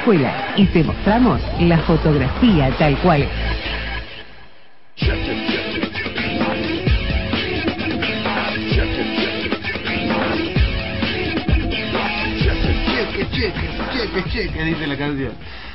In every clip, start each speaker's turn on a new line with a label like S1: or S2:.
S1: escuela y te mostramos la fotografía tal cual.
S2: Cheque, dice la canción.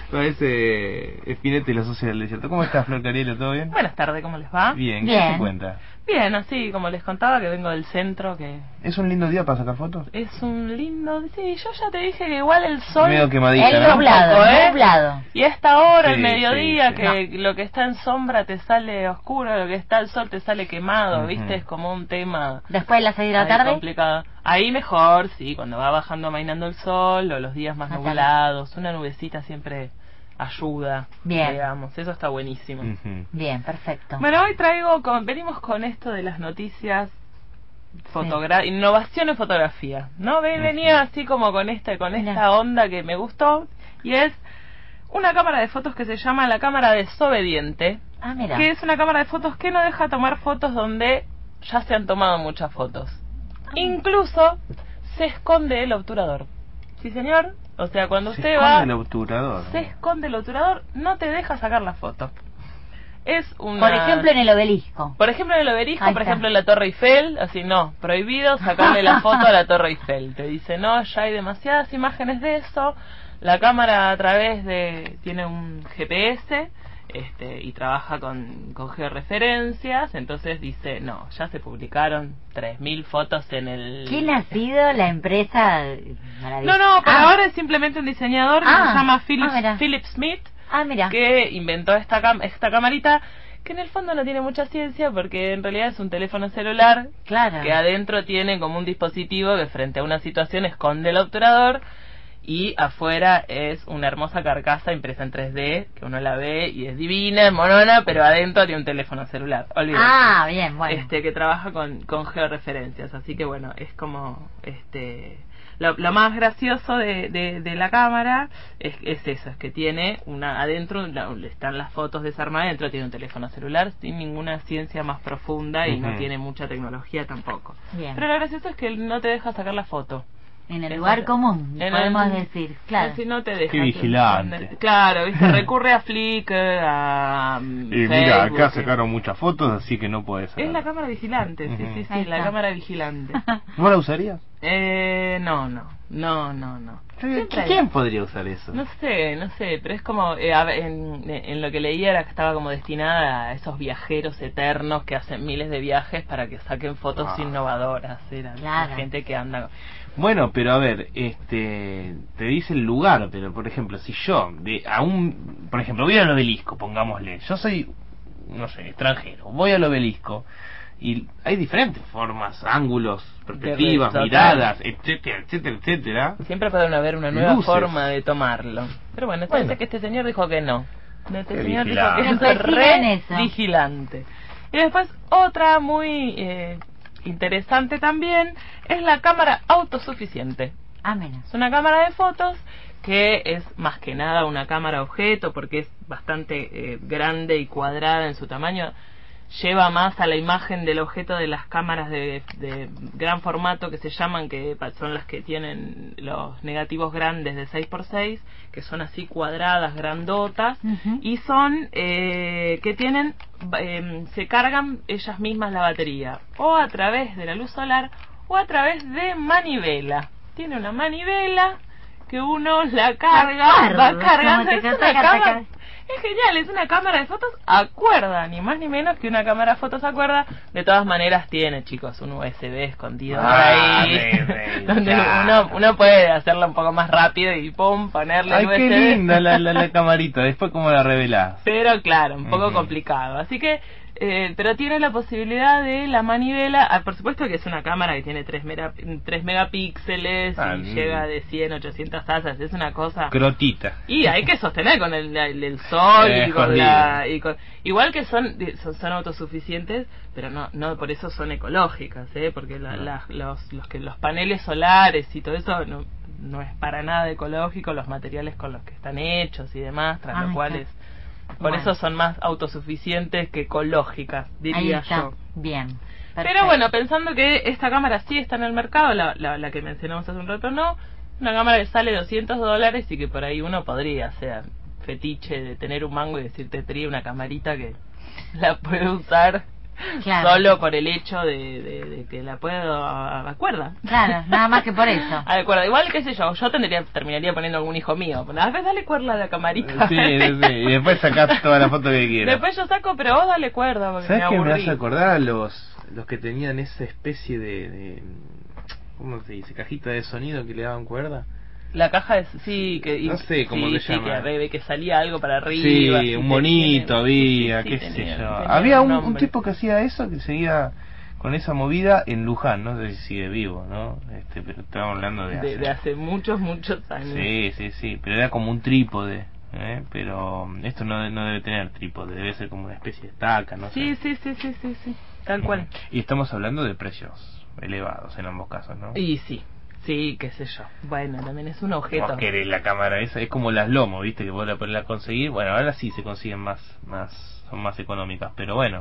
S2: Parece Spinetta y la Sociedad del Desierto. ¿Cómo estás, Flor Carielo? ¿Todo bien?
S3: Buenas tardes, ¿cómo les va?
S2: Bien, ¿qué se cuenta?
S3: Bien, así como les contaba que vengo del centro, que...
S2: ¿Es un lindo día para sacar fotos?
S3: Es un lindo... Sí, yo ya te dije que igual el sol...
S2: Medio quemadita,
S4: el
S2: ¿no?
S4: nublado, nublado.
S3: Y a esta hora,
S2: Sí,
S3: el mediodía,
S2: sí.
S3: que lo que está en sombra te sale oscuro, lo que está al sol te sale quemado, ¿viste? Es como un tema...
S4: Después de las 6 de la tarde.
S3: Complicado. Ahí mejor, sí, cuando va bajando, amainando el sol, o los días más nublados, una nubecita siempre... ayuda,
S4: bien,
S3: digamos, eso está buenísimo.
S4: Bien, perfecto.
S3: Bueno, hoy venimos con esto de las noticias, innovación en fotografía, ¿no? Venía así como con esta onda que me gustó, y es una cámara de fotos que se llama la cámara desobediente, que es una cámara de fotos que no deja tomar fotos donde ya se han tomado muchas fotos. Incluso se esconde el obturador. Sí, señor. O sea, cuando usted va...
S2: el obturador.
S3: Se esconde el obturador, no te deja sacar la foto. Es una...
S4: Por ejemplo, en el obelisco.
S3: Por ejemplo, en el obelisco, por ejemplo, en la Torre Eiffel, así no, prohibido sacarle la foto a la Torre Eiffel. Te dice, no, ya hay demasiadas imágenes de eso. La cámara tiene un GPS, y trabaja con georreferencias, entonces dice, no, ya se publicaron 3.000 fotos en el...
S4: ¿Quién ha sido la empresa?
S3: No, por ahora es simplemente un diseñador que se llama Philip Smith, que inventó esta camarita, que en el fondo no tiene mucha ciencia, porque en realidad es un teléfono celular, que adentro tiene como un dispositivo que frente a una situación esconde el obturador, y afuera es una hermosa carcasa impresa en 3D, que uno la ve y es divina, es monona, pero adentro tiene un teléfono celular. Olvídate.
S4: Bien, bueno.
S3: Que trabaja con georreferencias, así que bueno, es como... Lo más gracioso de la cámara es eso, es que tiene adentro están las fotos desarmadas, adentro tiene un teléfono celular sin ninguna ciencia más profunda y no tiene mucha tecnología tampoco.
S4: Bien.
S3: Pero lo gracioso es que no te deja sacar la foto.
S4: En el lugar común, podemos decir, claro.
S3: Si no te deja.
S2: Qué vigilante.
S3: Claro, ¿viste? Recurre a Flickr, a
S2: mira, acá sacaron muchas fotos, así que no puedes sacar.
S3: Es la cámara vigilante, sí, la cámara vigilante.
S2: ¿No la usarías?
S3: No.
S2: ¿Quién podría usar eso?
S3: No sé, pero es como, en lo que leía era que estaba como destinada a esos viajeros eternos que hacen miles de viajes para que saquen fotos innovadoras, la gente que anda...
S2: Bueno, pero a ver, te dice el lugar, pero por ejemplo, si yo, por ejemplo, voy al obelisco, pongámosle, yo soy, no sé, extranjero, voy al obelisco, y hay diferentes formas, ángulos, perspectivas, miradas, etcétera.
S3: Siempre puede haber una nueva forma de tomarlo. Pero bueno, parece que este señor dijo que no. Este señor dijo que es re vigilante. Y después otra muy interesante también es la cámara autosuficiente. Es una cámara de fotos que es más que nada una cámara objeto porque es bastante grande y cuadrada en su tamaño. Lleva más a la imagen del objeto de las cámaras de gran formato que se llaman, que son las que tienen los negativos grandes de 6x6, que son así cuadradas, grandotas, y son que tienen, se cargan ellas mismas la batería, o a través de la luz solar, o a través de manivela. Tiene una manivela que uno la carga, va cargando. Es genial, es una cámara de fotos a cuerda, ni más ni menos que una cámara de fotos a cuerda. De todas maneras tiene, chicos, un USB escondido por ahí, donde uno puede hacerlo un poco más rápido y pum, ponerle el USB.
S2: Qué linda la camarita, después cómo la revelás.
S3: Pero claro, un poco complicado, así que... pero tiene la posibilidad de la manivela, por supuesto que es una cámara que tiene 3 megapíxeles y llega de 100, 800 asas, es una cosa...
S2: Crotita.
S3: Y hay que sostener con el sol y con igual que son autosuficientes, pero no por eso son ecológicas, porque los paneles solares y todo eso no es para nada ecológico, los materiales con los que están hechos y demás, tras los cuales... Por eso son más autosuficientes que ecológicas, diría yo.
S4: Bien.
S3: Perfecto. Pero bueno, pensando que esta cámara sí está en el mercado, la que mencionamos hace un rato no, Una cámara que sale $200 y que por ahí uno podría hacer fetiche de tener un mango y decirte tría una camarita que la puedo usar solo por el hecho de que la puedo a cuerda.
S4: Claro, nada más que por eso.
S3: A cuerda. Igual, qué sé yo terminaría poniendo algún hijo mío. A veces dale cuerda a la camarita.
S2: Sí, y después sacás toda la foto que quieras.
S3: Después yo saco, pero vos dale cuerda porque
S2: ¿sabes
S3: me aburrí?
S2: qué me hace acordar a los que tenían esa especie de ¿cómo se dice? Cajita de sonido que le daban cuerda.
S3: La caja de... Sí, que...
S2: No sé cómo se llama.
S3: Que salía algo para arriba.
S2: Sí, un monito había, qué sé yo. Había un tipo que hacía eso, que seguía con esa movida en Luján, no sé si sigue vivo, ¿no? Pero estábamos hablando
S3: de hace muchos años.
S2: Sí, pero era como un trípode. Pero esto no debe tener trípode, debe ser como una especie de estaca, no sé.
S3: Sí, tal cual.
S2: Y estamos hablando de precios elevados en ambos casos, ¿no?
S3: Y sí, qué sé yo. Bueno, también es un objeto.
S2: Vos querés la cámara esa, es como las Lomo, ¿viste? Que vos la podés conseguir. Bueno, ahora sí se consiguen son más económicas, pero bueno,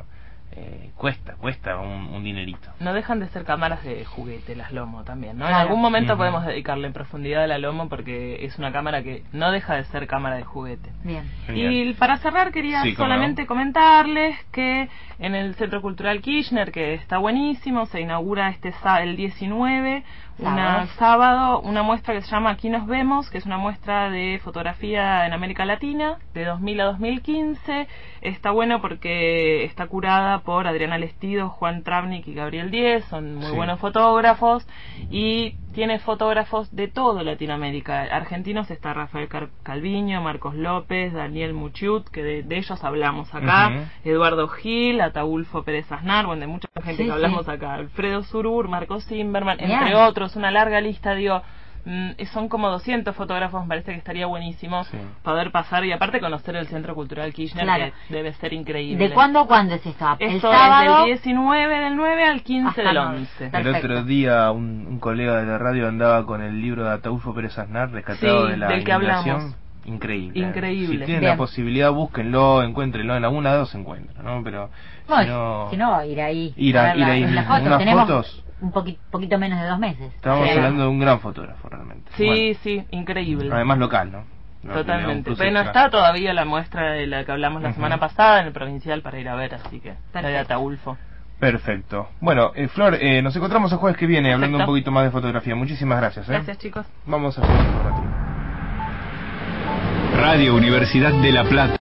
S2: cuesta un dinerito.
S3: No dejan de ser cámaras de juguete las Lomo también, ¿no? Claro. En algún momento podemos dedicarle en profundidad a la Lomo porque es una cámara que no deja de ser cámara de juguete.
S4: Bien.
S3: Y para cerrar quería solamente comentarles que en el Centro Cultural Kirchner, que está buenísimo, se inaugura el 19 sábado, una muestra que se llama Aquí nos vemos, que es una muestra de fotografía en América Latina de 2000 a 2015. Está bueno porque está curada por Adriana Lestido, Juan Travnik y Gabriel Díez, son muy buenos fotógrafos, y tiene fotógrafos de todo Latinoamérica. Argentinos está Rafael Calviño, Marcos López, Daniel Muchiut, que de ellos hablamos acá, Eduardo Gil, Ataulfo Pérez Aznar, bueno, de mucha gente que hablamos acá, Alfredo Surur, Marcos Zimmerman, entre otros, una larga lista, son como 200 fotógrafos, me parece que estaría buenísimo poder pasar y aparte conocer el Centro Cultural Kirchner, que debe ser increíble.
S4: ¿De cuándo a cuándo es esto?
S3: Esto es del 19 del 9 al 15 del 11.
S2: El otro día un colega de la radio andaba con el libro de Ataulfo Pérez Aznar, rescatado de la
S3: del que hablamos.
S2: Increíble. Si tienen la posibilidad, búsquenlo, encuéntrenlo, en alguna de dos se encuentran, ¿no? Pero
S4: si no, ir ahí.
S2: Ir ahí.
S4: Las fotos.
S2: Unas
S4: tenemos
S2: fotos.
S4: Un poquito menos de 2 meses.
S2: Estábamos hablando de un gran fotógrafo realmente.
S3: Sí, increíble.
S2: Además local, ¿no?
S3: Totalmente. Bueno, está todavía la muestra de la que hablamos la semana pasada en el Provincial para ir a ver, así que la de Ataulfo.
S2: Perfecto. Bueno, Flor, nos encontramos el jueves que viene hablando un poquito más de fotografía. Muchísimas gracias.
S3: Gracias, chicos.
S2: Vamos a jugar un ratito.
S5: Radio Universidad de La Plata.